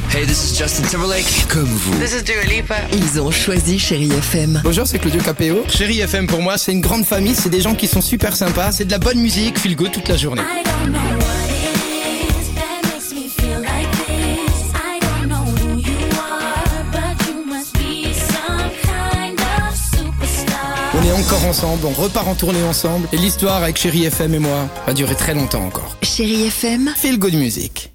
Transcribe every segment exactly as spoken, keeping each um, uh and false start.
Hey, this is Justin Timberlake. Comme vous. This is Dua Lipa. Ils ont choisi Chérie F M. Bonjour, c'est Claudio Capéo. Chérie F M pour moi, c'est une grande famille, c'est des gens qui sont super sympas, c'est de la bonne musique, feel good toute la journée. On est encore ensemble, on repart en tournée ensemble, et l'histoire avec Chérie F M et moi va durer très longtemps encore. Chérie F M, Feel good music.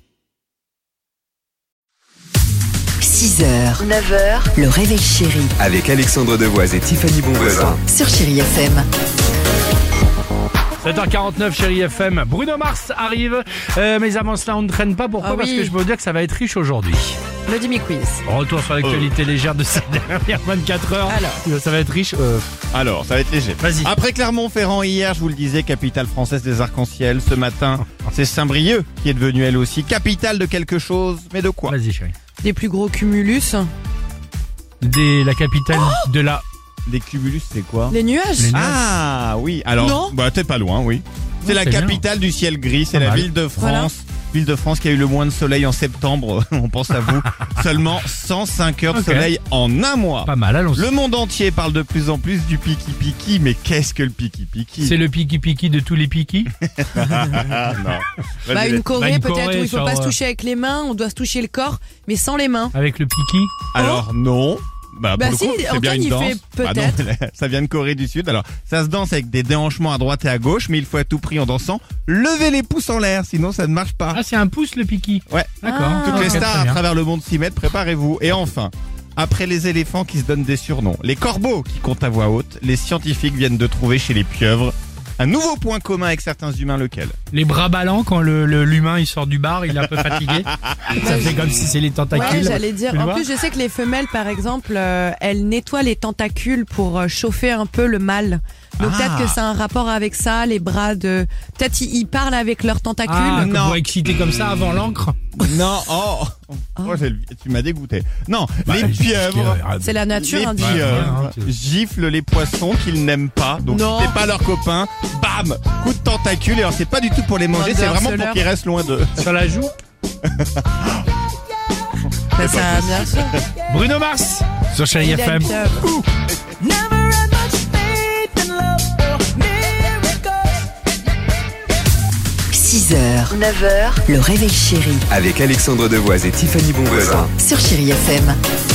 six heures, neuf heures, le réveil chéri Avec Alexandre Devoise et Tiffany Bonvoisin. sur Chérie F M. sept heures quarante-neuf, Chérie F M. Bruno Mars arrive. Euh, mais avant cela, on ne traîne pas. Pourquoi ? Ah Parce oui. que je peux vous dire que ça va être riche aujourd'hui. Le Demi Quiz. Retour sur l'actualité légère de ces dernières vingt-quatre heures. Alors. Ça va être riche. Euh, Alors, ça va être léger. Vas-y. Après Clermont-Ferrand hier, je vous le disais, capitale française des arcs-en-ciel. Ce matin, c'est Saint-Brieuc qui est devenue elle aussi capitale de quelque chose. Mais de quoi ? Vas-y, chérie. Les plus gros cumulus. Des, la capitale de la... Les cumulus, c'est quoi ? Les nuages. Les nuages. Ah oui, alors, Non. bah t'es pas loin, oui. C'est Ouais, la c'est bien. capitale du ciel gris, c'est Pas la mal. ville de Voilà. France. Ville de France qui a eu le moins de soleil en septembre, on pense à vous. Seulement cent cinq heures de Ok. soleil en un mois. Pas mal, allons-y. Le monde entier parle de plus en plus du piki-piki, mais qu'est-ce que le piki-piki ? C'est le piki-piki de tous les pikis. Ah non. Bah, Vas-y, une Corée Bah, une peut-être Corée où il faut sur, pas se euh, toucher avec les mains, on doit se toucher le corps, mais sans les mains. Avec le piki. Alors non. Bah, Bah pour si, le coup, c'est bien Antoine, une il danse. fait Bah non, peut-être. ça vient de Corée du Sud. Alors, ça se danse avec des déhanchements à droite et à gauche, mais il faut à tout prix en dansant lever les pouces en l'air, sinon ça ne marche pas. Ah, c'est un pouce le piki. Ouais. D'accord. Ah. Toutes les Ok, stars très à bien. travers le monde s'y mettent, préparez-vous. Et enfin, après les éléphants qui se donnent des surnoms, les corbeaux qui comptent à voix haute, les scientifiques viennent de trouver chez les pieuvres un nouveau point commun avec certains humains, lequel ? Les bras ballants quand le, le- l'humain il sort du bar, il est un peu fatigué. Ça fait comme si c'est les tentacules. Ouais, j'allais dire. Tu le En vois plus, je sais que les femelles, par exemple, euh, elles nettoient les tentacules pour euh, chauffer un peu le mâle. Donc Ah. peut-être que c'est un rapport avec ça, les bras de. Peut-être ils, ils parlent avec leurs tentacules. Ah, Non. pour exciter comme ça avant l'encre. Non, oh, oh j'ai le- tu m'as dégoûté. Non, les pieuvres. C'est la nature. Les hein, pieuvres dis- ouais, hein, tu- giflent les poissons qu'ils n'aiment pas. Donc Non. si t'es pas leur copain, bam, coup de tentacule. Et alors c'est pas du tout pour les manger, Bande de c'est vraiment pour harceleurs. qu'ils restent loin d'eux. Sur la joue. Bah, ça, bien sûr. Bruno Mars sur Chérie Il F a M. une pieuvre. six heures, neuf heures, le réveil chéri Avec Alexandre Devoise et Tiffany Bonvoisin. sur Chérie F M.